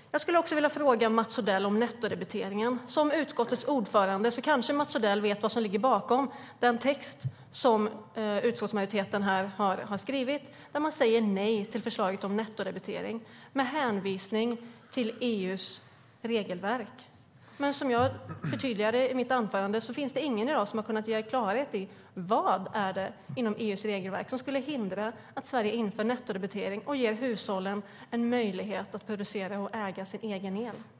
Jag skulle också vilja fråga Mats Odell om nettodebiteringen. Som utskottets ordförande kanske Mats Odell vet vad som ligger bakom den text som utskottsmajoriteten här har skrivit, där man säger nej till förslaget om nettodebitering med hänvisning till EU:s regelverk. Men som jag förtydligade i mitt anförande finns det ingen i dag som har kunnat ge klarhet i vad det är inom EU:s regelverk som skulle hindra att Sverige inför nettodebitering och ger hushållen en möjlighet att producera och äga sin egen el.